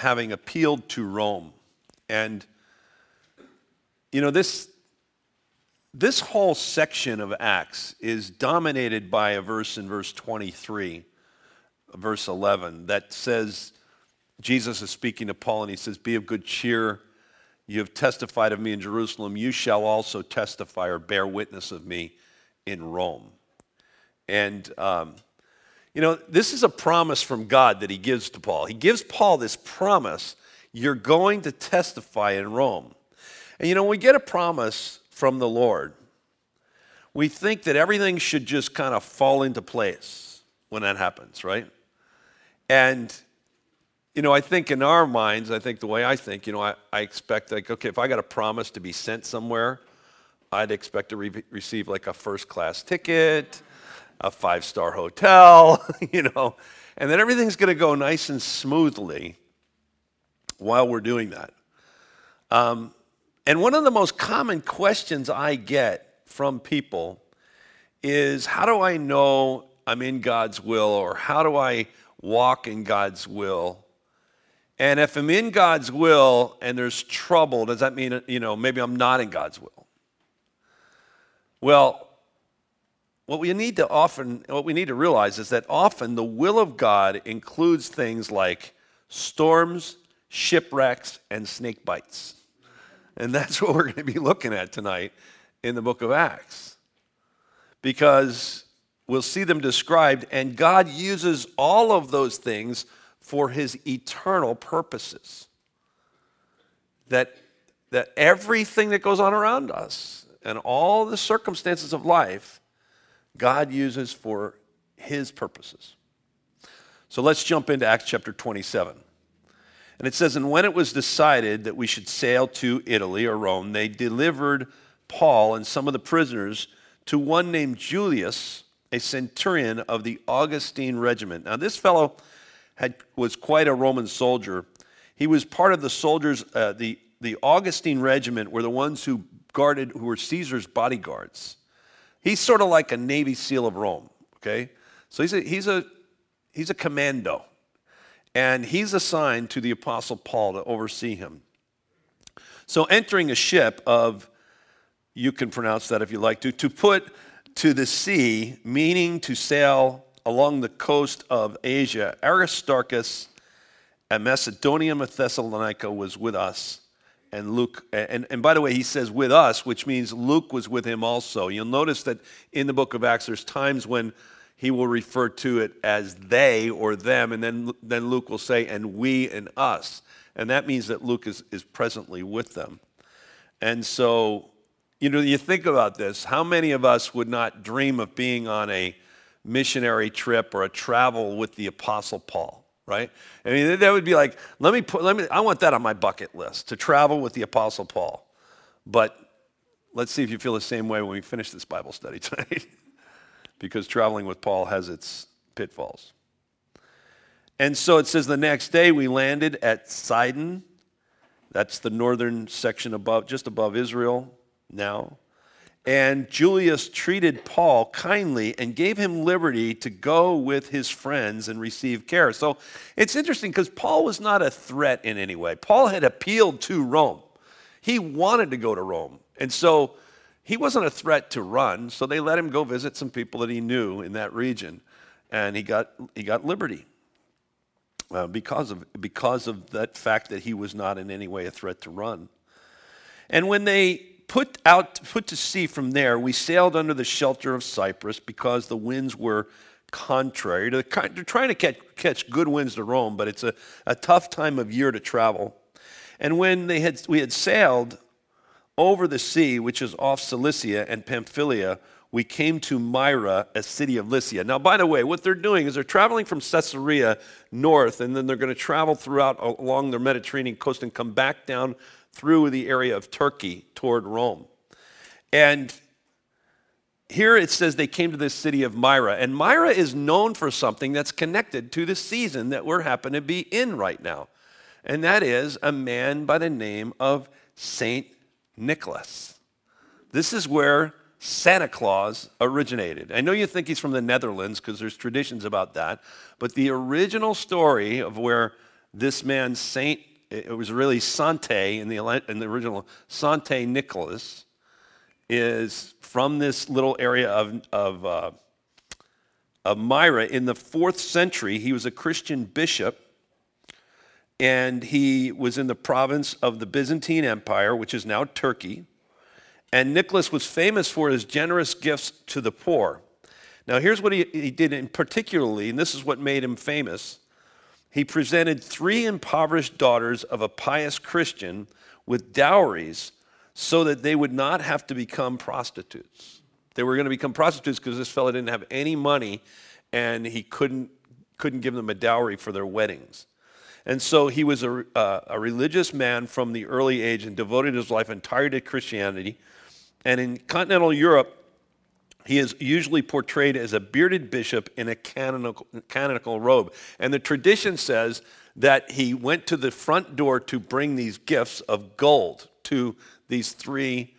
having appealed to Rome. And, you know, this whole section of Acts is dominated by a verse in verse 23, verse 11, that says, Jesus is speaking to Paul, and he says, "Be of good cheer. You have testified of me in Jerusalem. You shall also testify or bear witness of me in Rome." And, you know, this is a promise from God that he gives to Paul. He gives Paul this promise: you're going to testify in Rome. And, you know, when we get a promise from the Lord, we think that everything should just kind of fall into place when that happens, right? And, you know, I think in our minds, I think the way I think, you know, I expect, like, okay, if I got a promise to be sent somewhere, I'd expect to receive like a first-class ticket, a 5-star hotel, you know, and then everything's going to go nice and smoothly while we're doing that. And one of the most common questions I get from people is, how do I know I'm in God's will, or how do I walk in God's will? And if I'm in God's will and there's trouble, does that mean, you know, maybe I'm not in God's will? Well, what we need to realize is that often the will of God includes things like storms, shipwrecks, and snake bites. And that's what we're going to be looking at tonight in the book of Acts. Because we'll see them described, and God uses all of those things for his eternal purposes. That everything that goes on around us and all the circumstances of life, God uses for his purposes. So let's jump into Acts chapter 27. And it says, "And when it was decided that we should sail to Italy," or Rome, "they delivered Paul and some of the prisoners to one named Julius, a centurion of the Augustine regiment." Now this fellow was quite a Roman soldier. He was part of the soldiers, the Augustine regiment were the ones who were Caesar's bodyguards. He's sort of like a Navy SEAL of Rome, okay? So he's a commando. And he's assigned to the Apostle Paul to oversee him. So entering a ship of, you can pronounce that if you like to put to the sea, meaning to sail along the coast of Asia, Aristarchus, a Macedonian of Thessalonica, was with us. And Luke, and by the way, he says with us, which means Luke was with him also. You'll notice that in the book of Acts, there's times when he will refer to it as they or them, and then Luke will say, and we and us. And that means that Luke is presently with them. And so, you know, you think about this, how many of us would not dream of being on a missionary trip or a travel with the Apostle Paul, right? I mean, that would be like, I want that on my bucket list, to travel with the Apostle Paul. But let's see if you feel the same way when we finish this Bible study tonight. Because traveling with Paul has its pitfalls. And so it says the next day we landed at Sidon. That's the northern section above, just above Israel now. And Julius treated Paul kindly and gave him liberty to go with his friends and receive care. So it's interesting because Paul was not a threat in any way. Paul had appealed to Rome. He wanted to go to Rome. And so he wasn't a threat to run, so they let him go visit some people that he knew in that region, and he got liberty because of that fact that he was not in any way a threat to run. And when they put to sea from there, we sailed under the shelter of Cyprus because the winds were contrary. They're trying to catch good winds to Rome, but it's a tough time of year to travel. And when we had sailed over the sea, which is off Cilicia and Pamphylia, we came to Myra, a city of Lycia. Now, by the way, what they're doing is they're traveling from Caesarea north, and then they're going to travel along the Mediterranean coast and come back down through the area of Turkey toward Rome. And here it says they came to this city of Myra. And Myra is known for something that's connected to the season that we're happen to be in right now. And that is a man by the name of Saint Nicholas. This is where Santa Claus originated. I know you think he's from the Netherlands because there's traditions about that, but the original story of where This man, it was really Sante in the original, Sante Nicholas, is from this little area of Myra. In the 4th century, he was a Christian bishop, and he was in the province of the Byzantine Empire, which is now Turkey. And Nicholas was famous for his generous gifts to the poor. Now, here's what he did in particularly, and this is what made him famous. He presented 3 impoverished daughters of a pious Christian with dowries so that they would not have to become prostitutes. They were going to become prostitutes because this fellow didn't have any money, and he couldn't give them a dowry for their weddings. And so he was a religious man from the early age and devoted his life entirely to Christianity. And in continental Europe, he is usually portrayed as a bearded bishop in a canonical robe. And the tradition says that he went to the front door to bring these gifts of gold to these 3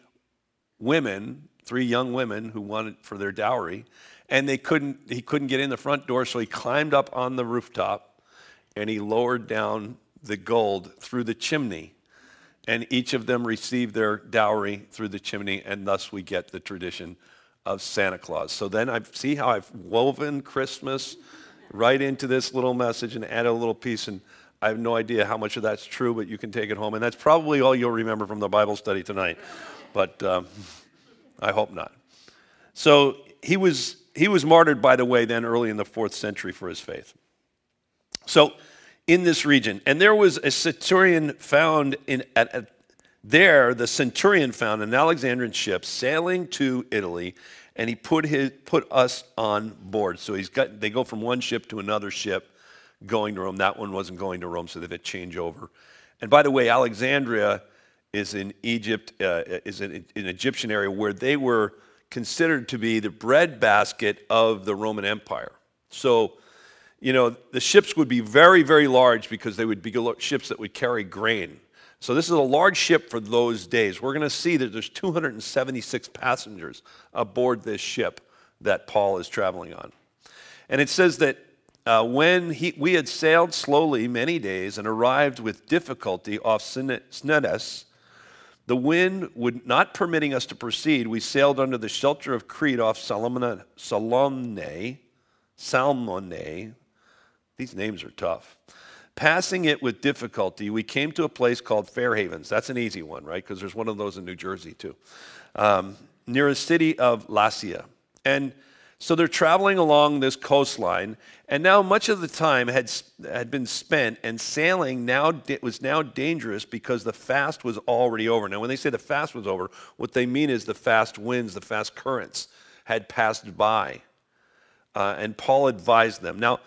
young women who wanted for their dowry. And he couldn't get in the front door, so he climbed up on the rooftop and he lowered down the gold through the chimney. And each of them received their dowry through the chimney, and thus we get the tradition of Santa Claus. So then see how I've woven Christmas right into this little message and added a little piece, and I have no idea how much of that's true, but you can take it home. And that's probably all you'll remember from the Bible study tonight, but I hope not. So he was martyred, by the way, then early in the 4th century for his faith. So in this region, and there was a centurion found the centurion found an Alexandrian ship sailing to Italy, and he put us on board. So they go from one ship to another ship going to Rome. That one wasn't going to Rome, so they had to change over. And by the way, Alexandria is in Egypt, is an Egyptian area where they were considered to be the breadbasket of the Roman Empire. So, the ships would be very, very large because they would be ships that would carry grain. So this is a large ship for those days. We're going to see that there's 276 passengers aboard this ship that Paul is traveling on. And it says that when we had sailed slowly many days and arrived with difficulty off Cnidus, the wind would not permitting us to proceed, we sailed under the shelter of Crete off Salmone. These names are tough. Passing it with difficulty, we came to a place called Fair Havens. That's an easy one, right? Because there's one of those in New Jersey, too. Near a city of Lasea. And so they're traveling along this coastline, and now much of the time had been spent, and sailing was now dangerous because the fast was already over. Now, when they say the fast was over, what they mean is the fast winds, the fast currents had passed by. And Paul advised them. Now,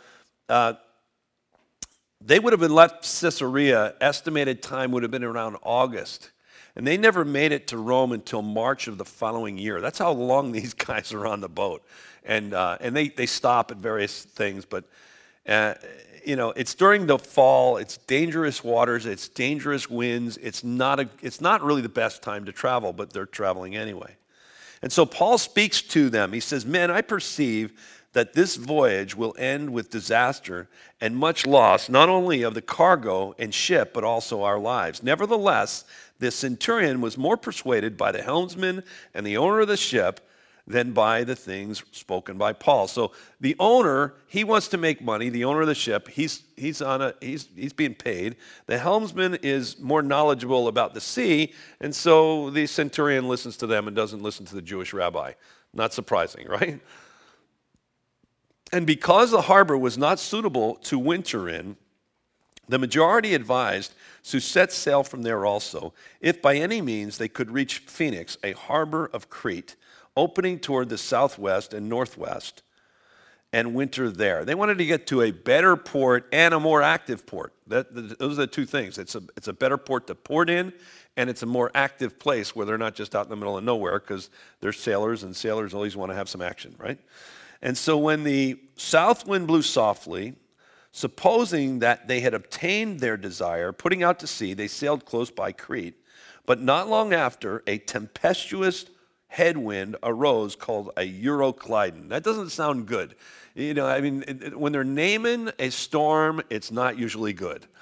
they would have been left Caesarea, estimated time would have been around August. And they never made it to Rome until March of the following year. That's how long these guys are on the boat. And they stop at various things, but it's during the fall, it's dangerous waters, it's dangerous winds, it's not really the best time to travel, but they're traveling anyway. And so Paul speaks to them. He says, "Men, I perceive that this voyage will end with disaster and much loss, not only of the cargo and ship, but also our lives. Nevertheless, the centurion was more persuaded by the helmsman and the owner of the ship than by the things spoken by Paul." So the owner, he wants to make money. The owner of the ship, he's being paid. The helmsman is more knowledgeable about the sea, and so the centurion listens to them and doesn't listen to the Jewish rabbi. Not surprising, right? And because the harbor was not suitable to winter in, the majority advised to set sail from there also, if by any means they could reach Phoenix, a harbor of Crete, opening toward the southwest and northwest, and winter there. They wanted to get to a better port and a more active port. Those are the two things. It's a better port to port in, and it's a more active place where they're not just out in the middle of nowhere, because they're sailors, and sailors always want to have some action, right? And so when the south wind blew softly, supposing that they had obtained their desire, putting out to sea, they sailed close by Crete. But not long after, a tempestuous headwind arose called a Euroclydon. That doesn't sound good. When they're naming a storm, it's not usually good.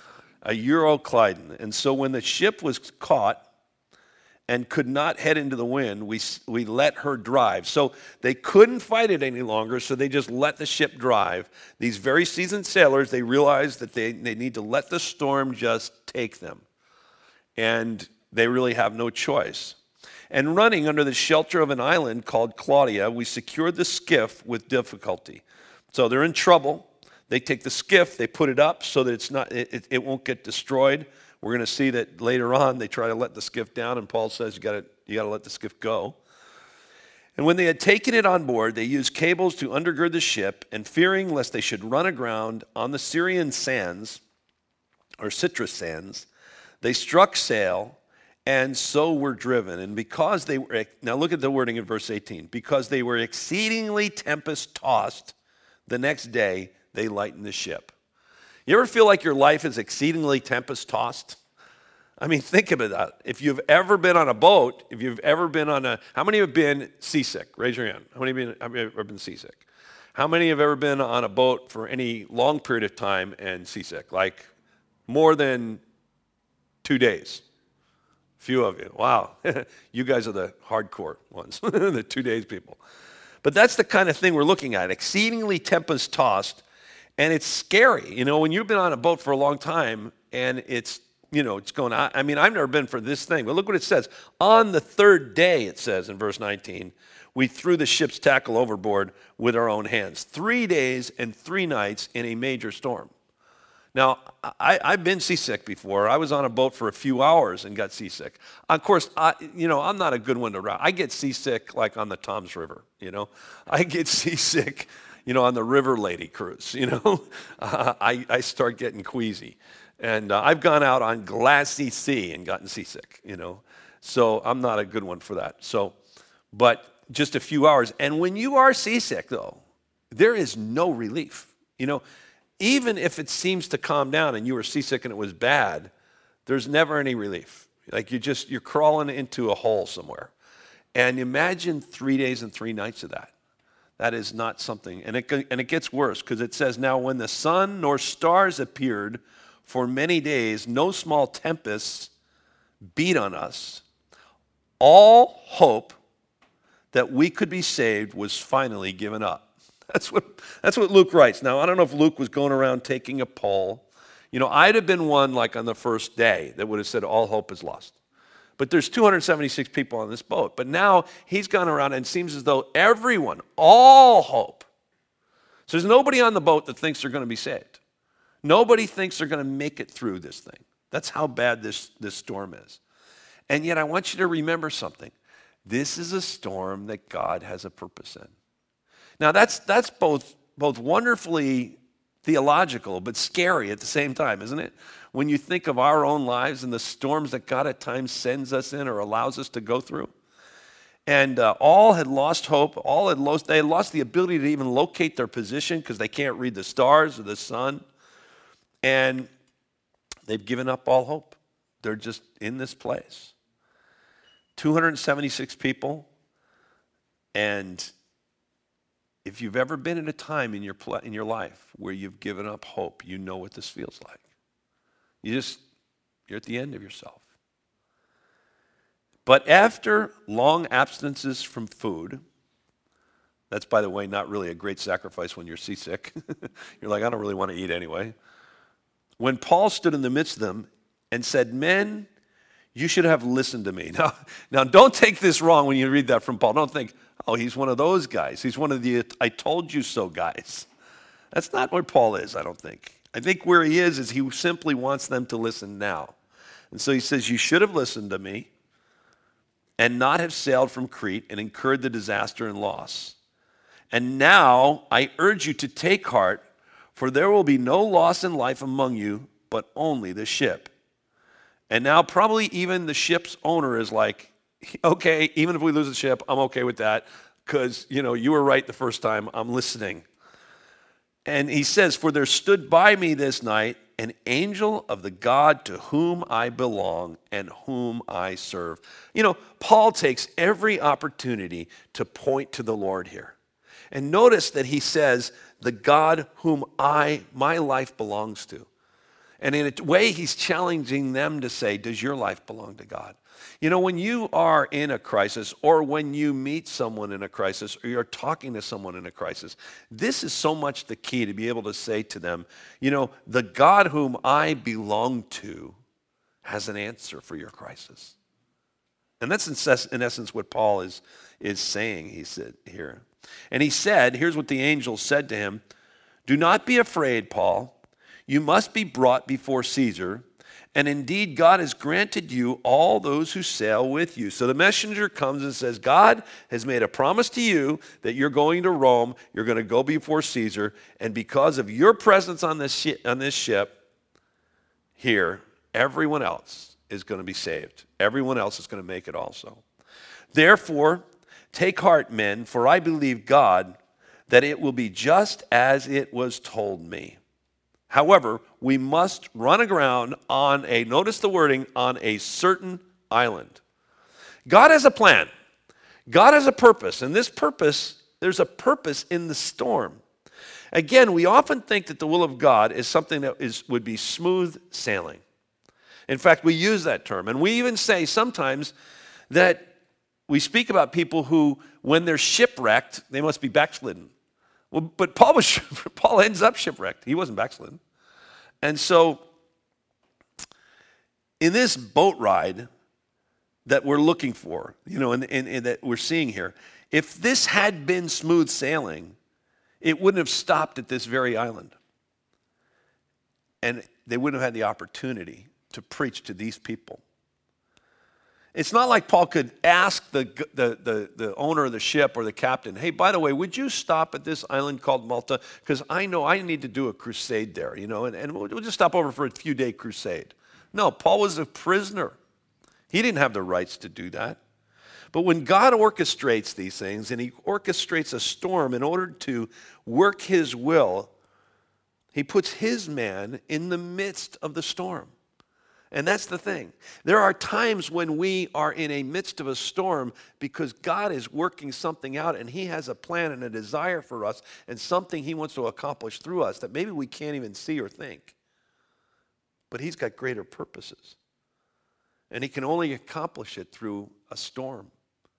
a Euroclydon. And so when the ship was caught and could not head into the wind, we let her drive. So they couldn't fight it any longer, so they just let the ship drive. These very seasoned sailors, they realized that they need to let the storm just take them. And they really have no choice. And running under the shelter of an island called Claudia, we secured the skiff with difficulty. So they're in trouble. They take the skiff, they put it up so that it won't get destroyed. We're going to see that later on they try to let the skiff down, and Paul says you got to let the skiff go. And when they had taken it on board, they used cables to undergird the ship, and fearing lest they should run aground on the Syrian sands, or citrus sands, they struck sail, and so were driven. And because they were, now look at the wording in verse 18, because they were exceedingly tempest-tossed, the next day they lightened the ship. You ever feel like your life is exceedingly tempest-tossed? I mean, think about that. If you've ever been on a boat, if you've ever been on how many have been seasick? Raise your hand. How many have ever been seasick? How many have ever been on a boat for any long period of time and seasick? Like more than 2 days? A few of you. Wow. You guys are the hardcore ones, the 2 days people. But that's the kind of thing we're looking at, exceedingly tempest-tossed. And it's scary, when you've been on a boat for a long time and it's going on. I mean, I've never been for this thing, but look what it says. On the third day, it says in verse 19, we threw the ship's tackle overboard with our own hands. 3 days and 3 nights in a major storm. Now, I've been seasick before. I was on a boat for a few hours and got seasick. Of course, I'm not a good one to ride. I get seasick like on the Toms River, I get seasick on the River Lady cruise, I start getting queasy. And I've gone out on glassy sea and gotten seasick, So I'm not a good one for that. But just a few hours. And when you are seasick, though, there is no relief. Even if it seems to calm down and you were seasick and it was bad, there's never any relief. Like you're crawling into a hole somewhere. And imagine 3 days and 3 nights of that. That is not something. And it gets worse because it says, now when the sun nor stars appeared for many days, no small tempests beat on us. All hope that we could be saved was finally given up. That's what Luke writes. Now, I don't know if Luke was going around taking a poll. I'd have been one like on the first day that would have said all hope is lost. But there's 276 people on this boat. But now he's gone around and it seems as though everyone, all hope. So there's nobody on the boat that thinks they're going to be saved. Nobody thinks they're going to make it through this thing. That's how bad this storm is. And yet I want you to remember something. This is a storm that God has a purpose in. Now that's both wonderfully theological but scary at the same time, isn't it? When you think of our own lives and the storms that God at times sends us in or allows us to go through. And all had lost hope. They had lost the ability to even locate their position because they can't read the stars or the sun. And they've given up all hope. They're just in this place. 276 people. And if you've ever been at a time in your life where you've given up hope, you know what this feels like. You're at the end of yourself. But after long abstinences from food, that's, by the way, not really a great sacrifice when you're seasick. You're like, I don't really want to eat anyway. When Paul stood in the midst of them and said, men, you should have listened to me. Now don't take this wrong when you read that from Paul. Don't think, oh, he's one of those guys. He's one of the I told you so guys. That's not where Paul is, I don't think. I think where he is he simply wants them to listen now. And so he says, you should have listened to me and not have sailed from Crete and incurred the disaster and loss. And now I urge you to take heart, for there will be no loss in life among you, but only the ship. And now probably even the ship's owner is like, okay, even if we lose the ship, I'm okay with that because, you were right the first time. I'm listening. And he says, for there stood by me this night an angel of the God to whom I belong and whom I serve. Paul takes every opportunity to point to the Lord here. And notice that he says, the God whom my life belongs to. And in a way, he's challenging them to say, does your life belong to God? You know, when you are in a crisis, or when you meet someone in a crisis, or you're talking to someone in a crisis, this is so much the key to be able to say to them, you know, the God whom I belong to has an answer for your crisis. And that's in essence what Paul is saying, he said here. And he said, here's what the angel said to him, do not be afraid, Paul. You must be brought before Caesar. And indeed, God has granted you all those who sail with you. So the messenger comes and says, God has made a promise to you that you're going to Rome. You're going to go before Caesar. And because of your presence on this ship here, everyone else is going to be saved. Everyone else is going to make it also. Therefore, take heart, men, for I believe God that it will be just as it was told me. However, we must run aground on notice the wording, on a certain island. God has a plan. God has a purpose. And this purpose, there's a purpose in the storm. Again, we often think that the will of God is something that would be smooth sailing. In fact, we use that term. And we even say sometimes that we speak about people who, when they're shipwrecked, they must be backslidden. Well, but Paul ends up shipwrecked. He wasn't backslidden. And so, in this boat ride that we're looking for, you know, and that we're seeing here, if this had been smooth sailing, it wouldn't have stopped at this very island. And they wouldn't have had the opportunity to preach to these people. It's not like Paul could ask the owner of the ship or the captain, hey, by the way, would you stop at this island called Malta? Because I know I need to do a crusade there, you know, and we'll just stop over for a few-day crusade. No, Paul was a prisoner. He didn't have the rights to do that. But when God orchestrates these things, and he orchestrates a storm in order to work his will, he puts his man in the midst of the storm. And that's the thing. There are times when we are in a midst of a storm because God is working something out and he has a plan and a desire for us and something he wants to accomplish through us that maybe we can't even see or think. But he's got greater purposes. And he can only accomplish it through a storm.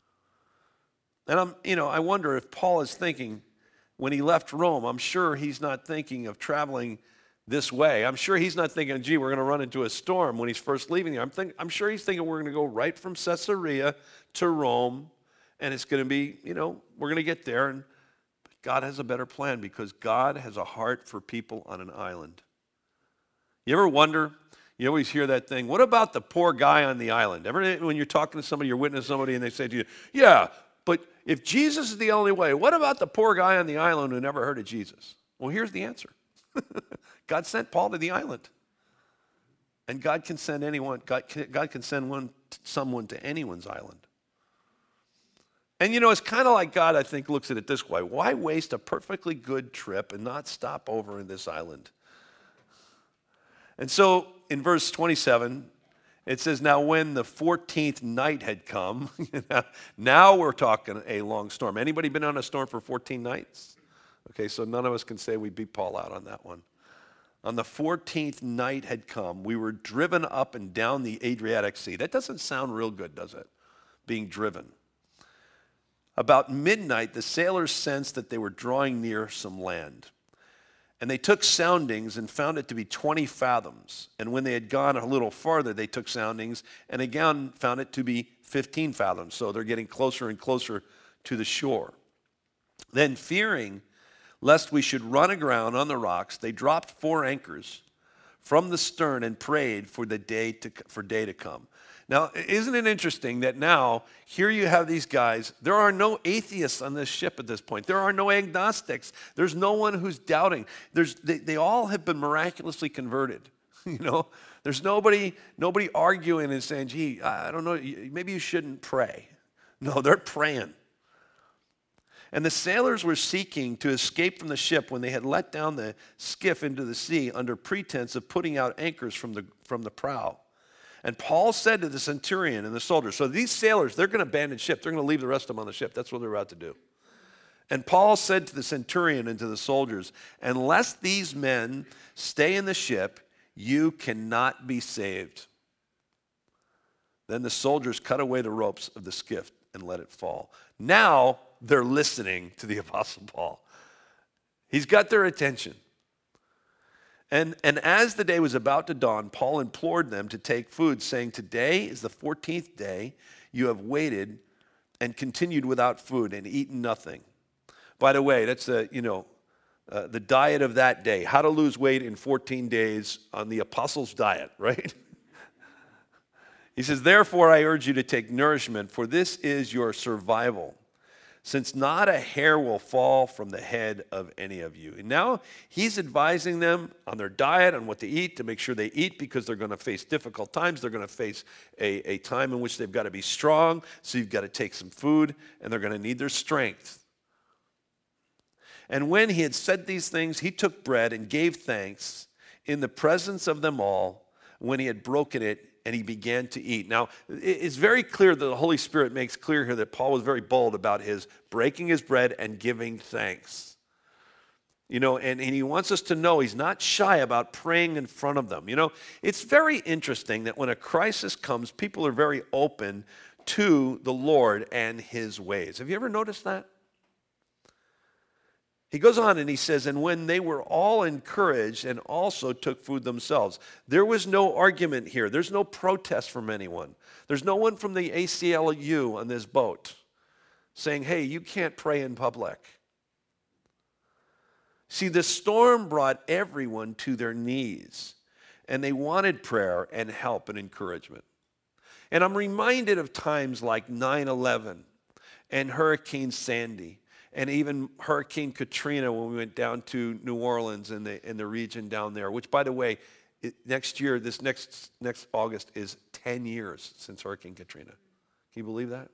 And I wonder if Paul is thinking, when he left Rome, I'm sure he's not thinking of traveling this way. I'm sure he's not thinking, gee, we're going to run into a storm when he's first leaving there. I'm sure he's thinking we're going to go right from Caesarea to Rome, and it's going to be, we're going to get there, and God has a better plan because God has a heart for people on an island. You ever wonder, you always hear that thing, what about the poor guy on the island? Ever when you're talking to somebody, you're witnessing somebody, and they say to you, yeah, but if Jesus is the only way, what about the poor guy on the island who never heard of Jesus? Well, here's the answer. God sent Paul to the island. And God can send anyone, God can send someone to anyone's island. And it's kind of like God, I think, looks at it this way. Why waste a perfectly good trip and not stop over in this island? And so in verse 27, it says, now when the 14th night had come, now we're talking a long storm. Anybody been on a storm for 14 nights? Okay, so none of us can say we beat Paul out on that one. On the 14th night had come, we were driven up and down the Adriatic Sea. That doesn't sound real good, does it? Being driven. About midnight, the sailors sensed that they were drawing near some land. And they took soundings and found it to be 20 fathoms. And when they had gone a little farther, they took soundings and again found it to be 15 fathoms. So they're getting closer and closer to the shore. Then fearing lest we should run aground on the rocks, they dropped 4 anchors from the stern and prayed for day to come. Now, isn't it interesting that now, here you have these guys, there are no atheists on this ship at this point. There are no agnostics. There's no one who's doubting. They all have been miraculously converted. There's nobody arguing and saying, gee, I don't know, maybe you shouldn't pray. No, they're praying. And the sailors were seeking to escape from the ship when they had let down the skiff into the sea under pretense of putting out anchors from the prow. And Paul said to the centurion and the soldiers, so these sailors, they're going to abandon ship. They're going to leave the rest of them on the ship. That's what they're about to do. And Paul said to the centurion and to the soldiers, unless these men stay in the ship, you cannot be saved." Then the soldiers cut away the ropes of the skiff and let it fall. Now they're listening to the Apostle Paul. He's got their attention. And as the day was about to dawn, Paul implored them to take food, saying, "Today is the 14th day you have waited and continued without food and eaten nothing." By the way, that's the diet of that day. How to lose weight in 14 days on the apostles' diet, right? He says, "Therefore I urge you to take nourishment, for this is your survival, since not a hair will fall from the head of any of you." And now he's advising them on their diet, on what to eat, to make sure they eat, because they're going to face difficult times. They're going to face a time in which they've got to be strong, so you've got to take some food, and they're going to need their strength. And when he had said these things, he took bread and gave thanks in the presence of them all. When he had broken it, and he began to eat. Now, it's very clear that the Holy Spirit makes clear here that Paul was very bold about his breaking his bread and giving thanks. And he wants us to know he's not shy about praying in front of them. It's very interesting that when a crisis comes, people are very open to the Lord and his ways. Have you ever noticed that? He goes on and he says, "And when they were all encouraged and also took food themselves." There was no argument here. There's no protest from anyone. There's no one from the ACLU on this boat saying, "Hey, you can't pray in public." See, the storm brought everyone to their knees, and they wanted prayer and help and encouragement. And I'm reminded of times like 9/11 and Hurricane Sandy, and even Hurricane Katrina when we went down to New Orleans and the region down there, which, by the way, next year, this next August, is 10 years since Hurricane Katrina. Can you believe that?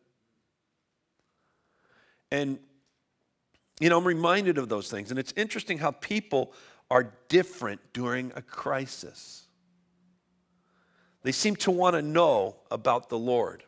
And, I'm reminded of those things. And it's interesting how people are different during a crisis. They seem to want to know about the Lord.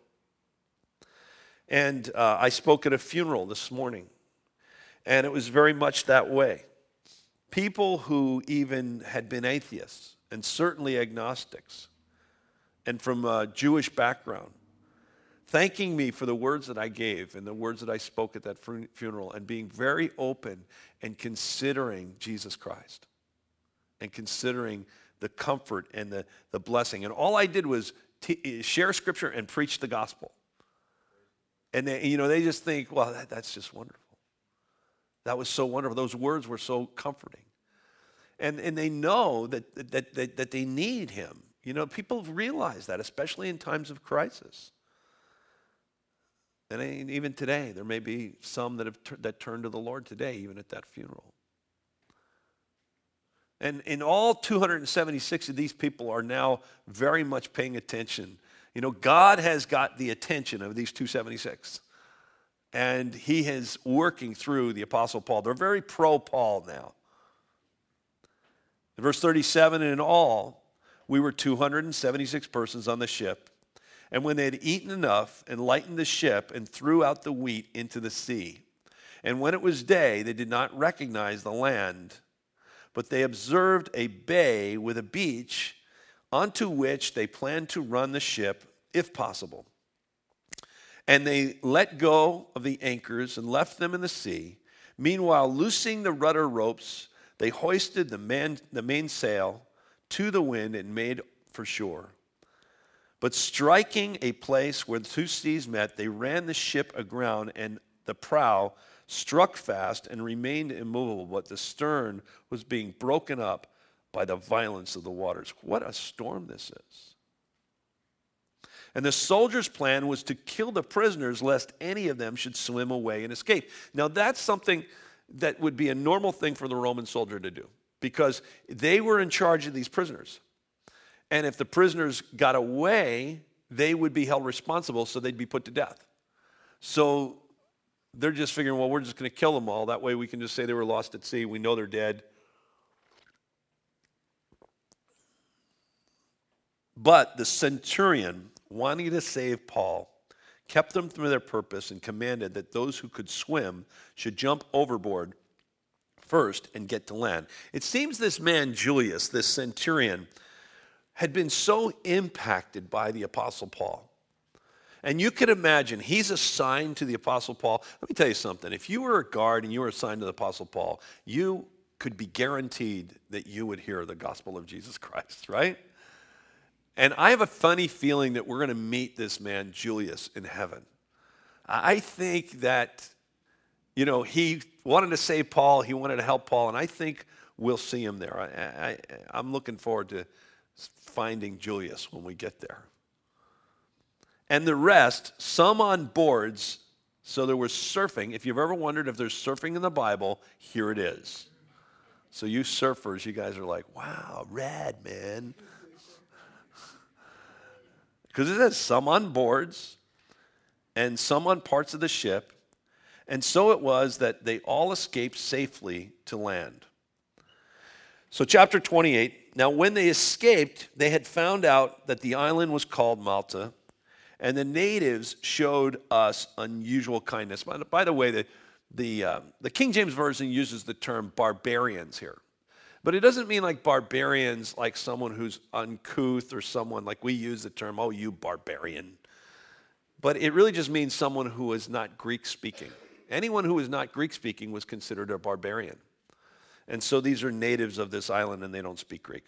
And I spoke at a funeral this morning. And it was very much that way. People who even had been atheists, and certainly agnostics, and from a Jewish background, thanking me for the words that I gave and the words that I spoke at that funeral, and being very open and considering Jesus Christ and considering the comfort and the blessing. And all I did was share Scripture and preach the gospel. And they just think, well, that's just wonderful. That was so wonderful. Those words were so comforting. And they know that they need him. People realize that, especially in times of crisis. And even today, there may be some that turn to the Lord today, even at that funeral. And in all 276 of these people are now very much paying attention. God has got the attention of these 276. And he is working through the Apostle Paul. They're very pro-Paul now. In verse 37, "In all, we were 276 persons on the ship. And when they had eaten enough and lightened the ship and threw out the wheat into the sea. And when it was day, they did not recognize the land, but they observed a bay with a beach onto which they planned to run the ship, if possible. And they let go of the anchors and left them in the sea. Meanwhile, loosing the rudder ropes, they hoisted the mainsail to the wind and made for shore. But striking a place where the two seas met, they ran the ship aground, and the prow struck fast and remained immovable, but the stern was being broken up by the violence of the waters." What a storm this is. "And the soldiers' plan was to kill the prisoners, lest any of them should swim away and escape." Now, that's something that would be a normal thing for the Roman soldier to do, because they were in charge of these prisoners. And if the prisoners got away, they would be held responsible, so they'd be put to death. So they're just figuring, well, we're just going to kill them all. That way we can just say they were lost at sea. We know they're dead. But the centurion, wanting to save Paul, kept them from their purpose and commanded that those who could swim should jump overboard first and get to land. It seems this man, Julius, this centurion, had been so impacted by the Apostle Paul. And you can imagine, he's assigned to the Apostle Paul. Let me tell you something. If you were a guard and you were assigned to the Apostle Paul, you could be guaranteed that you would hear the gospel of Jesus Christ, right? And I have a funny feeling that we're going to meet this man, Julius, in heaven. I think that, he wanted to save Paul. He wanted to help Paul. And I think we'll see him there. I'm looking forward to finding Julius when we get there. And the rest, some on boards. So there was surfing. If you've ever wondered if there's surfing in the Bible, here it is. So you surfers, you guys are like, wow, rad, man. Because it says some on boards and some on parts of the ship. And so it was that they all escaped safely to land. So chapter 28, now when they escaped, they had found out that the island was called Malta, and the natives showed us unusual kindness. By the way, the King James Version uses the term barbarians here. But it doesn't mean like barbarians, like someone who's uncouth or someone like we use the term, oh, you barbarian. But it really just means someone who is not Greek speaking. Anyone who is not Greek speaking was considered a barbarian. And so these are natives of this island and they don't speak Greek.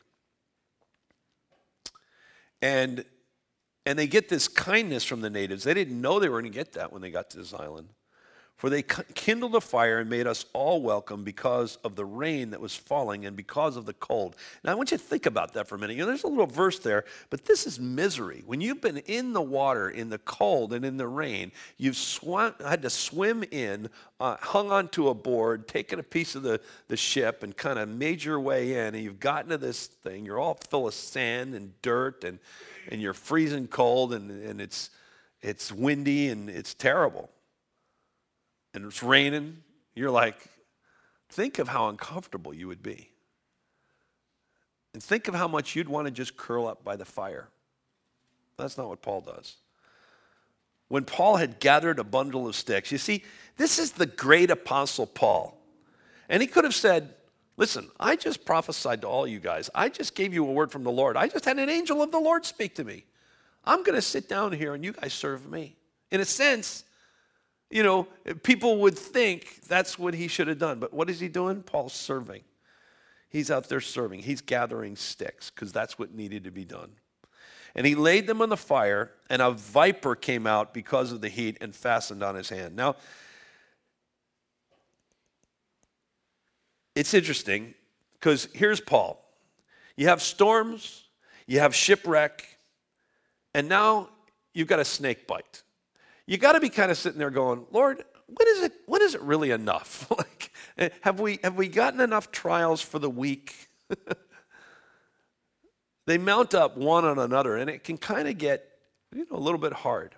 And they get this kindness from the natives. They didn't know they were going to get that when they got to this island. For they kindled a fire and made us all welcome because of the rain that was falling and because of the cold. Now, I want you to think about that for a minute. There's a little verse there, but this is misery. When you've been in the water, in the cold, and in the rain, you've had to swim in, hung onto a board, taken a piece of the ship, and kind of made your way in, and you've gotten to this thing. You're all full of sand and dirt, and you're freezing cold, and it's windy, and it's terrible. And it's raining, you're like, think of how uncomfortable you would be. And think of how much you'd want to just curl up by the fire. That's not what Paul does. When Paul had gathered a bundle of sticks, you see, this is the great apostle Paul. And he could have said, listen, I just prophesied to all you guys. I just gave you a word from the Lord. I just had an angel of the Lord speak to me. I'm going to sit down here and you guys serve me. In a sense, people would think that's what he should have done. But what is he doing? Paul's serving. He's out there serving. He's gathering sticks because that's what needed to be done. And he laid them on the fire, and a viper came out because of the heat and fastened on his hand. Now, it's interesting because here's Paul. You have storms, you have shipwreck, and now you've got a snake bite. You got to be kind of sitting there going, Lord, when is it really enough? Have we gotten enough trials for the week? They mount up one on another, and it can kind of get a little bit hard.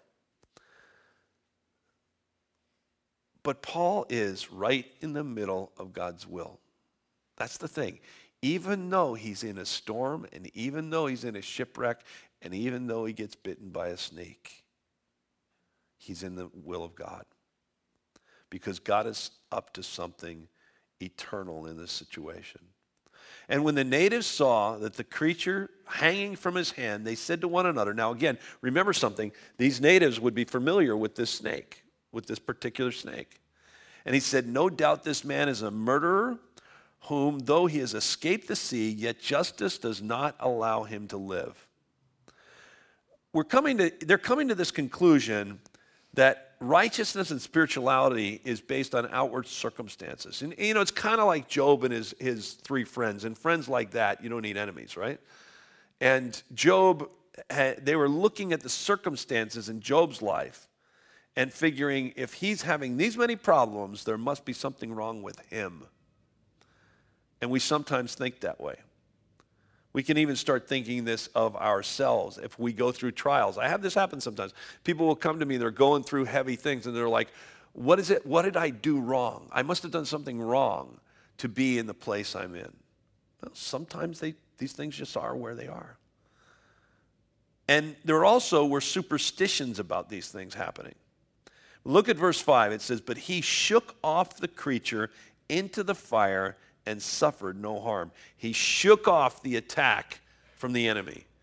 But Paul is right in the middle of God's will. That's the thing. Even though he's in a storm, and even though he's in a shipwreck, and even though he gets bitten by a snake, he's in the will of God. Because God is up to something eternal in this situation. And when the natives saw that the creature hanging from his hand, they said to one another, now again, remember something, these natives would be familiar with this snake, with this particular snake. And he said, no doubt this man is a murderer, whom though he has escaped the sea, yet justice does not allow him to live. They're coming to this conclusion that righteousness and spirituality is based on outward circumstances. And it's kind of like Job and his three friends. And friends like that, you don't need enemies, right? And Job, they were looking at the circumstances in Job's life and figuring if he's having these many problems, there must be something wrong with him. And we sometimes think that way. We can even start thinking this of ourselves if we go through trials. I have this happen sometimes. People will come to me, they're going through heavy things, and they're like, what is it? What did I do wrong? I must have done something wrong to be in the place I'm in. Well, sometimes these things just are where they are. And there also were superstitions about these things happening. Look at verse 5. It says, but he shook off the creature into the fire and suffered no harm. He shook off the attack from the enemy.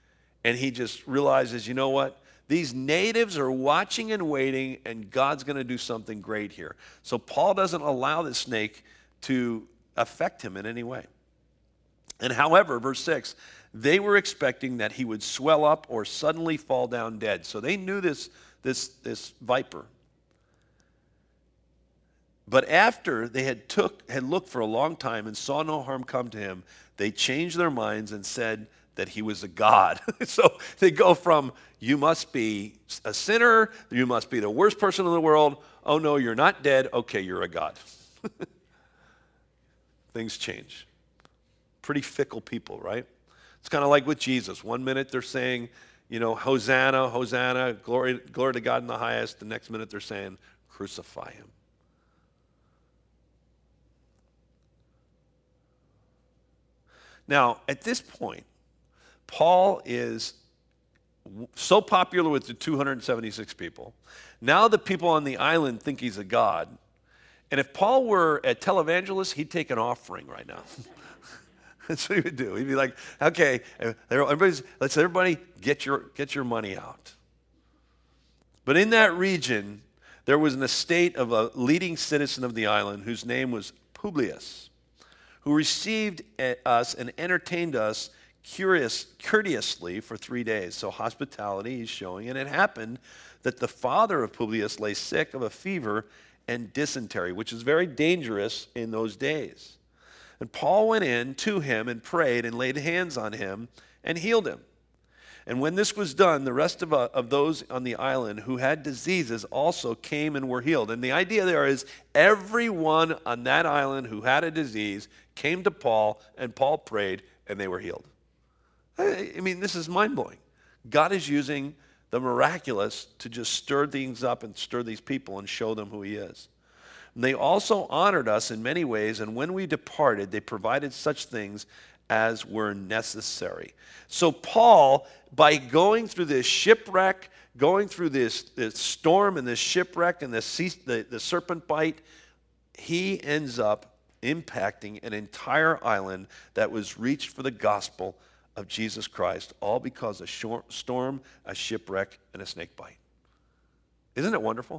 And he just realizes, you know what? These natives are watching and waiting, and God's going to do something great here. So Paul doesn't allow the snake to affect him in any way. And however, verse 6, they were expecting that he would swell up or suddenly fall down dead. So they knew this viper. But after they had looked for a long time and saw no harm come to him, they changed their minds and said that he was a god. So they go from, you must be a sinner, you must be the worst person in the world. Oh no, you're not dead. Okay, you're a god. Things change. Pretty fickle people, right? It's kind of like with Jesus. One minute they're saying, Hosanna, Hosanna, glory to God in the highest. The next minute they're saying, crucify him. Now, at this point, Paul is so popular with the 276 people. Now the people on the island think he's a god. And if Paul were a televangelist, he'd take an offering right now. That's what he would do. He'd be like, okay, let's everybody get your money out. But in that region, there was an estate of a leading citizen of the island whose name was Publius, who received us and entertained us courteously for 3 days. So hospitality he's showing. And it happened that the father of Publius lay sick of a fever and dysentery, which is very dangerous in those days. And Paul went in to him and prayed and laid hands on him and healed him. And when this was done, the rest of those on the island who had diseases also came and were healed. And the idea there is everyone on that island who had a disease came to Paul, and Paul prayed, and they were healed. I mean, this is mind-blowing. God is using the miraculous to just stir things up and stir these people and show them who he is. And they also honored us in many ways, and when we departed, they provided such things as were necessary. So Paul, by going through this shipwreck, going through this storm and this shipwreck and the serpent bite, he ends up impacting an entire island that was reached for the gospel of Jesus Christ, all because of a storm, a shipwreck, and a snake bite. Isn't it wonderful?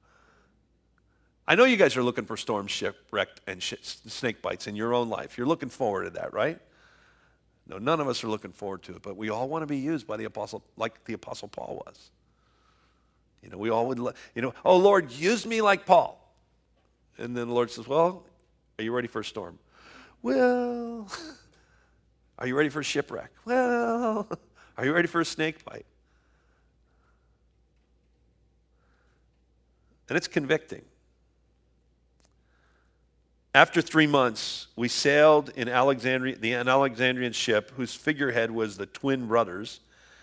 I know you guys are looking for storms, shipwreck, and snake bites in your own life. You're looking forward to that, right? No, none of us are looking forward to it, but we all want to be used by the apostle, like the Apostle Paul was. We all would, oh Lord, use me like Paul. And then the Lord says, well, are you ready for a storm? Well, are you ready for a shipwreck? Well, are you ready for a snake bite? And it's convicting. After 3 months, we sailed in Alexandria, an Alexandrian ship whose figurehead was the twin brothers,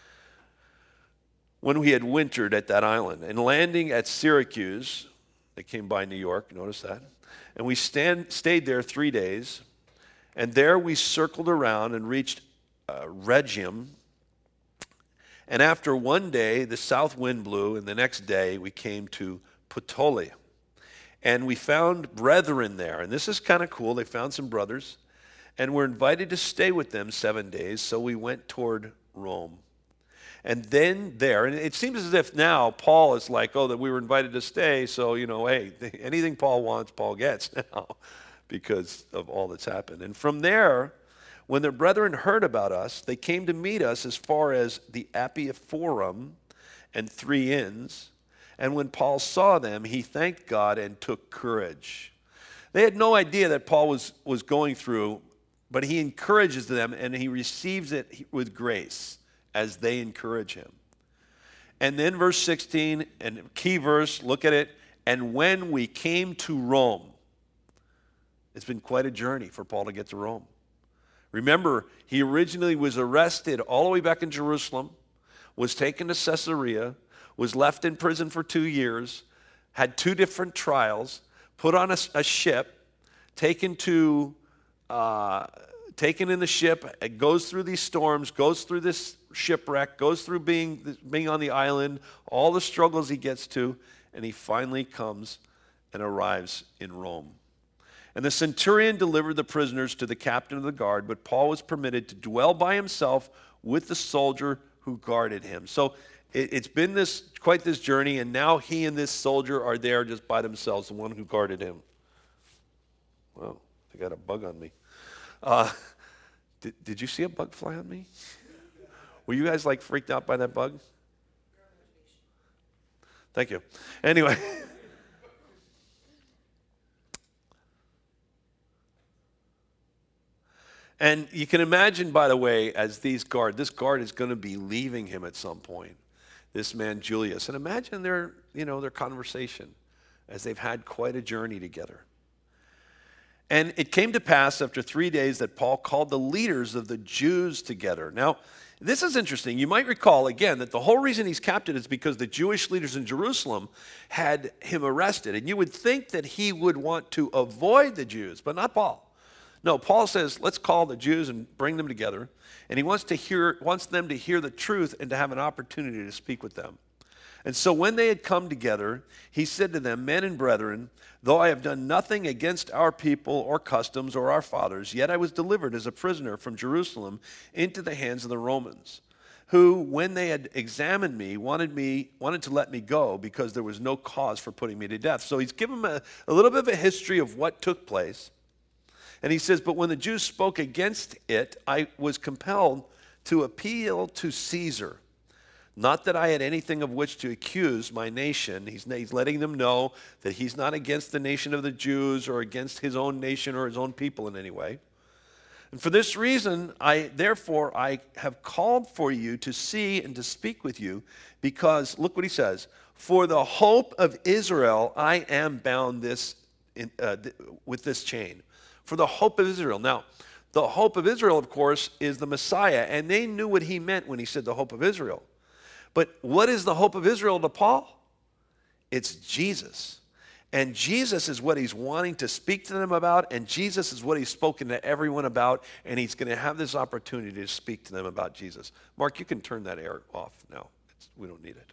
when we had wintered at that island. And landing at Syracuse, they came by New York, notice that, and we stayed there 3 days, and there we circled around and reached Rhegium. And after 1 day, the south wind blew, and the next day we came to Puteoli. And we found brethren there. And this is kind of cool. They found some brothers. And we're invited to stay with them 7 days. So we went toward Rome. And then there, and it seems as if now Paul is like, oh, that we were invited to stay. So, hey, anything Paul wants, Paul gets now because of all that's happened. And from there, when the brethren heard about us, they came to meet us as far as the Appia Forum and 3 Inns. And when Paul saw them, he thanked God and took courage. They had no idea that Paul was going through, but he encourages them and he receives it with grace as they encourage him. And then verse 16, and key verse, look at it. And when we came to Rome, it's been quite a journey for Paul to get to Rome. Remember, he originally was arrested all the way back in Jerusalem, was taken to Caesarea, was left in prison for 2 years, had 2 different trials, put on a ship, taken in the ship, it goes through these storms, goes through this shipwreck, goes through being on the island, all the struggles he gets to, and he finally comes and arrives in Rome. And the centurion delivered the prisoners to the captain of the guard, but Paul was permitted to dwell by himself with the soldier who guarded him. So it's been quite this journey, and now he and this soldier are there just by themselves, the one who guarded him. Well, I got a bug on me. Did you see a bug fly on me? Were you guys like freaked out by that bug? Thank you. Anyway. And you can imagine, by the way, as this guard is going to be leaving him at some point, this man Julius. And imagine their conversation as they've had quite a journey together. And it came to pass after 3 days that Paul called the leaders of the Jews together. Now, this is interesting. You might recall, again, that the whole reason he's captured is because the Jewish leaders in Jerusalem had him arrested. And you would think that he would want to avoid the Jews, but not Paul. No, Paul says, let's call the Jews and bring them together. And he wants them to hear the truth and to have an opportunity to speak with them. And so when they had come together, he said to them, men and brethren, though I have done nothing against our people or customs or our fathers, yet I was delivered as a prisoner from Jerusalem into the hands of the Romans, who, when they had examined me, wanted to let me go because there was no cause for putting me to death. So he's given them a little bit of a history of what took place. And he says, but when the Jews spoke against it, I was compelled to appeal to Caesar. Not that I had anything of which to accuse my nation. He's letting them know that he's not against the nation of the Jews or against his own nation or his own people in any way. And for this reason, I have called for you to see and to speak with you, because, look what he says, for the hope of Israel I am bound with this chain. For the hope of Israel. Now, the hope of Israel, of course, is the Messiah, and they knew what he meant when he said the hope of Israel. But what is the hope of Israel to Paul? It's Jesus. And Jesus is what he's wanting to speak to them about, and Jesus is what he's spoken to everyone about, and he's going to have this opportunity to speak to them about Jesus. Mark, you can turn that air off now. We don't need it.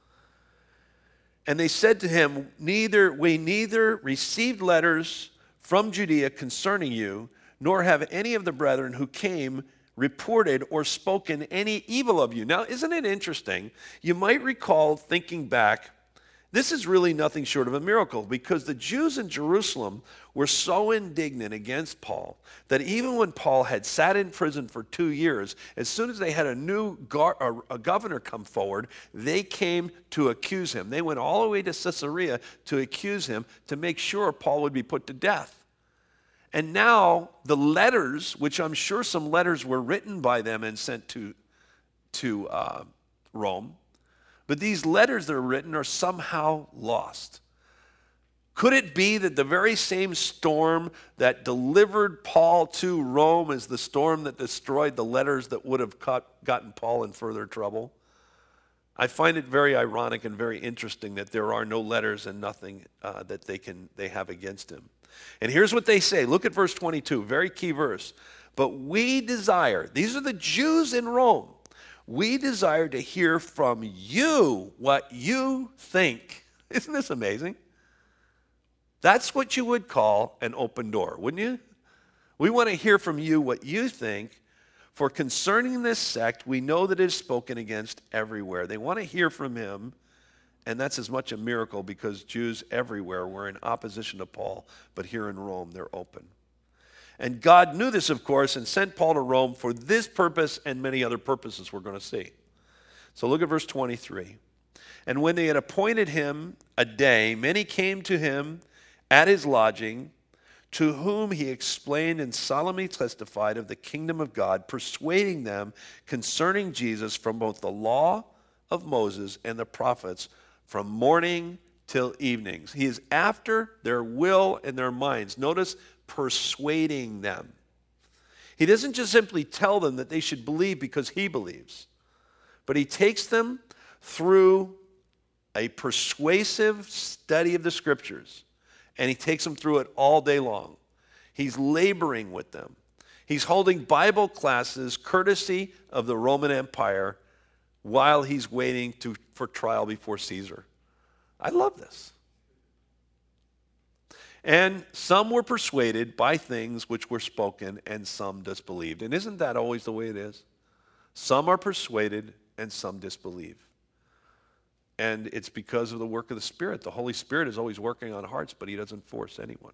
And they said to him, we neither received letters from Judea concerning you, nor have any of the brethren who came reported or spoken any evil of you. Now, isn't it interesting? You might recall, thinking back, this is really nothing short of a miracle, because the Jews in Jerusalem were so indignant against Paul that even when Paul had sat in prison for 2 years, as soon as they had a governor come forward, they came to accuse him. They went all the way to Caesarea to accuse him, to make sure Paul would be put to death. And now the letters, which I'm sure some letters were written by them and sent to Rome, but these letters that are written are somehow lost. Could it be that the very same storm that delivered Paul to Rome is the storm that destroyed the letters that would have gotten Paul in further trouble? I find it very ironic and very interesting that there are no letters and nothing that they have against him. And here's what they say. Look at verse 22, very key verse. But we desire, these are the Jews in Rome, we desire to hear from you what you think. Isn't this amazing? That's what you would call an open door, wouldn't you? We want to hear from you what you think. For concerning this sect, we know that it is spoken against everywhere. They want to hear from him. And that's as much a miracle because Jews everywhere were in opposition to Paul, but here in Rome, they're open. And God knew this, of course, and sent Paul to Rome for this purpose and many other purposes we're going to see. So look at verse 23. And when they had appointed him a day, many came to him at his lodging, to whom he explained and solemnly testified of the kingdom of God, persuading them concerning Jesus from both the law of Moses and the prophets, from morning till evenings. He is after their will and their minds. Notice, persuading them. He doesn't just simply tell them that they should believe because he believes, but he takes them through a persuasive study of the scriptures, and he takes them through it all day long. He's laboring with them. He's holding Bible classes courtesy of the Roman Empire while he's waiting for trial before Caesar. I love this. And some were persuaded by things which were spoken, and some disbelieved. And isn't that always the way it is? Some are persuaded, and some disbelieve. And it's because of the work of the Spirit. The Holy Spirit is always working on hearts, but he doesn't force anyone.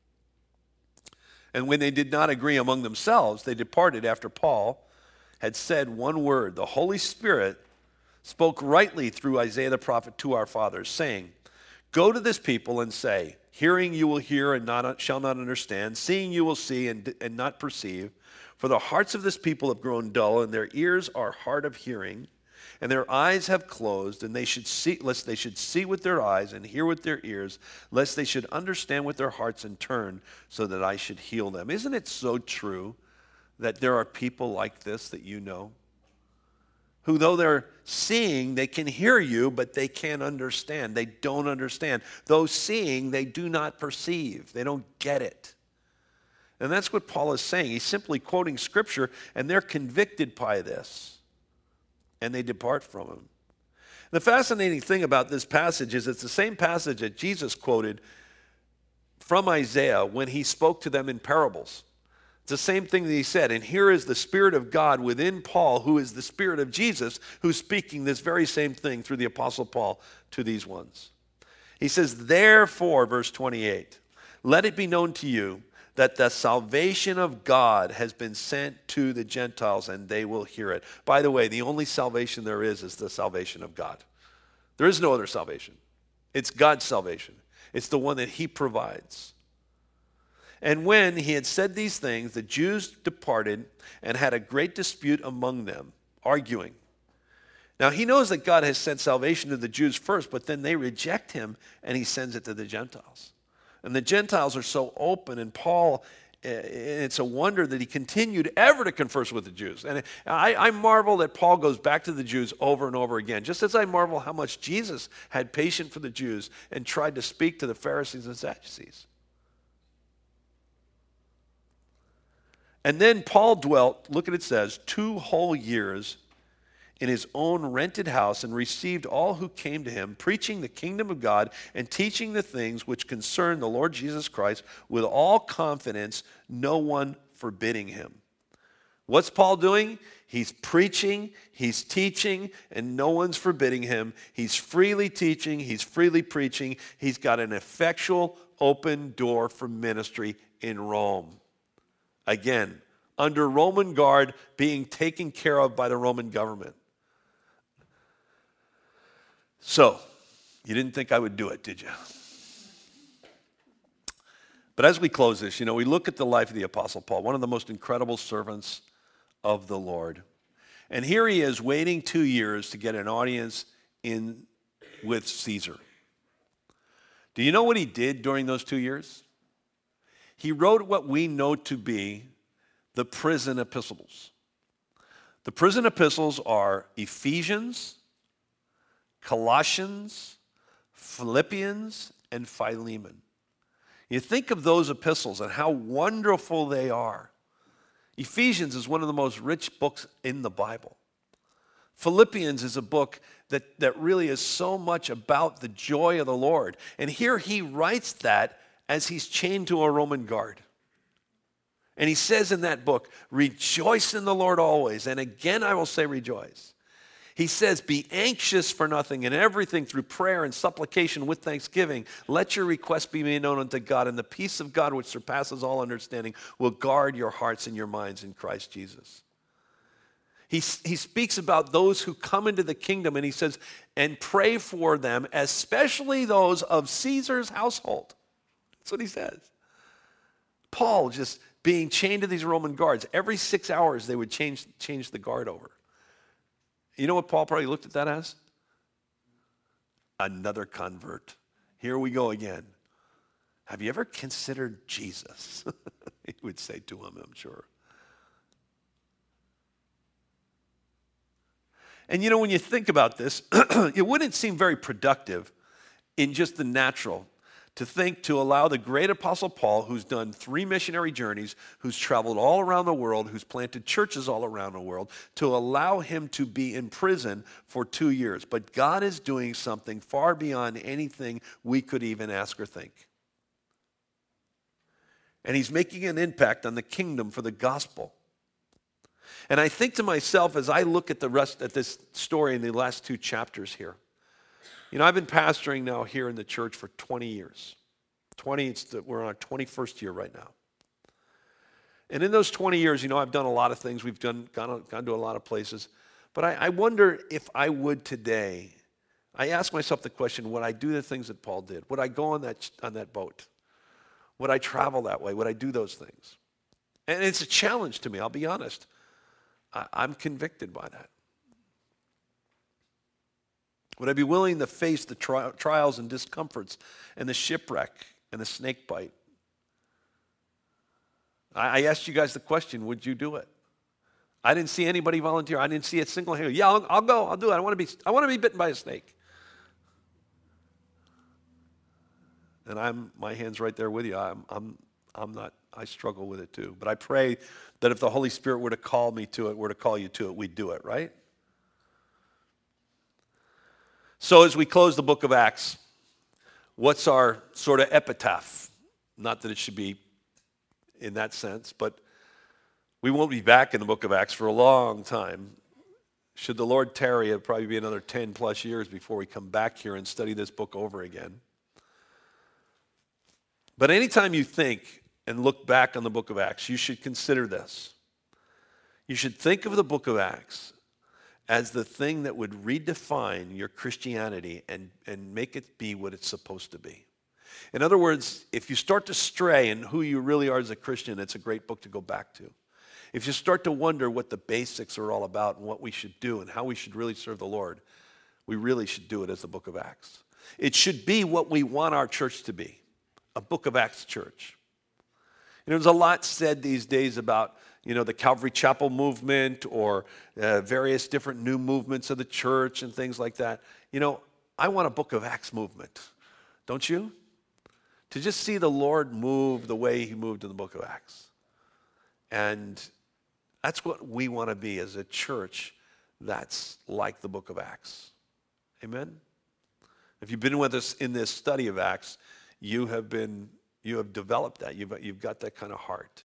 And when they did not agree among themselves, they departed after Paul had said one word. The Holy Spirit spoke rightly through Isaiah the prophet to our fathers, saying, "Go to this people and say, hearing you will hear and shall not understand, seeing you will see and not perceive. For the hearts of this people have grown dull, and their ears are hard of hearing, and their eyes have closed, and lest they should see with their eyes and hear with their ears, lest they should understand with their hearts and turn, so that I should heal them." Isn't it so true that there are people like this that you know? Who, though they're seeing, they can hear you, but they can't understand. They don't understand. Though seeing, they do not perceive. They don't get it. And that's what Paul is saying. He's simply quoting Scripture, and they're convicted by this, and they depart from him. The fascinating thing about this passage is it's the same passage that Jesus quoted from Isaiah when he spoke to them in parables. It's the same thing that he said. And here is the Spirit of God within Paul, who is the Spirit of Jesus, who's speaking this very same thing through the Apostle Paul to these ones. He says, "Therefore," verse 28, "let it be known to you that the salvation of God has been sent to the Gentiles, and they will hear it." By the way, the only salvation there is the salvation of God. There is no other salvation. It's God's salvation. It's the one that he provides. "And when he had said these things, the Jews departed and had a great dispute among them, arguing." Now he knows that God has sent salvation to the Jews first, but then they reject him and he sends it to the Gentiles. And the Gentiles are so open, and Paul, it's a wonder that he continued ever to converse with the Jews. And I marvel that Paul goes back to the Jews over and over again, just as I marvel how much Jesus had patience for the Jews and tried to speak to the Pharisees and Sadducees. And then Paul dwelt, look at it says, 2 whole years in his own rented house, and received all who came to him, preaching the kingdom of God and teaching the things which concern the Lord Jesus Christ with all confidence, no one forbidding him. What's Paul doing? He's preaching, he's teaching, and no one's forbidding him. He's freely teaching, he's freely preaching. He's got an effectual open door for ministry in Rome. Again, under Roman guard, being taken care of by the Roman government. So, you didn't think I would do it, did you? But as we close this, we look at the life of the Apostle Paul, one of the most incredible servants of the Lord. And here he is waiting 2 years to get an audience with Caesar. Do you know what he did during those 2 years? He wrote what we know to be the prison epistles. The prison epistles are Ephesians, Colossians, Philippians, and Philemon. You think of those epistles and how wonderful they are. Ephesians is one of the most rich books in the Bible. Philippians is a book that really is so much about the joy of the Lord. And here he writes that as he's chained to a Roman guard. And he says in that book, "Rejoice in the Lord always. And again I will say rejoice." He says, "Be anxious for nothing, and everything through prayer and supplication with thanksgiving. Let your requests be made known unto God, and the peace of God which surpasses all understanding will guard your hearts and your minds in Christ Jesus." He speaks about those who come into the kingdom, and he says, "And pray for them, especially those of Caesar's household." That's what he says. Paul just being chained to these Roman guards. Every 6 hours they would change the guard over. You know what Paul probably looked at that as? Another convert. Here we go again. Have you ever considered Jesus? He would say to him, I'm sure. And when you think about this, it wouldn't seem very productive in just the natural to allow the great Apostle Paul, who's done 3 missionary journeys, who's traveled all around the world, who's planted churches all around the world, to allow him to be in prison for 2 years. But God is doing something far beyond anything we could even ask or think. And he's making an impact on the kingdom for the gospel. And I think to myself as I look at this story in the last 2 chapters here, I've been pastoring now here in the church for 20 years. We're on our 21st year right now. And in those 20 years, I've done a lot of things. We've gone to a lot of places. But I wonder if I would today, I ask myself the question, would I do the things that Paul did? Would I go on that boat? Would I travel that way? Would I do those things? And it's a challenge to me, I'll be honest. I'm convicted by that. Would I be willing to face the trials and discomforts and the shipwreck and the snake bite? I asked you guys the question, would you do it? I didn't see anybody volunteer. I didn't see a single hand. Yeah, I'll go. I'll do it. I want to be bitten by a snake. And my hand's right there with you. I'm not. I struggle with it too. But I pray that if the Holy Spirit were to call me to it, were to call you to it, we'd do it, right? So as we close the book of Acts, what's our sort of epitaph? Not that it should be in that sense, but we won't be back in the book of Acts for a long time. Should the Lord tarry, it'll probably be another 10 plus years before we come back here and study this book over again. But anytime you think and look back on the book of Acts, you should consider this. You should think of the book of Acts as the thing that would redefine your Christianity and make it be what it's supposed to be. In other words, if you start to stray in who you really are as a Christian, it's a great book to go back to. If you start to wonder what the basics are all about and what we should do and how we should really serve the Lord, we really should do it as the book of Acts. It should be what we want our church to be, a book of Acts church. There's a lot said these days about, the Calvary Chapel movement or various different new movements of the church and things like that. I want a book of Acts movement, don't you? To just see the Lord move the way he moved in the book of Acts. And that's what we want to be as a church that's like the book of Acts. Amen? If you've been with us in this study of Acts, you have developed that. You've got that kind of heart.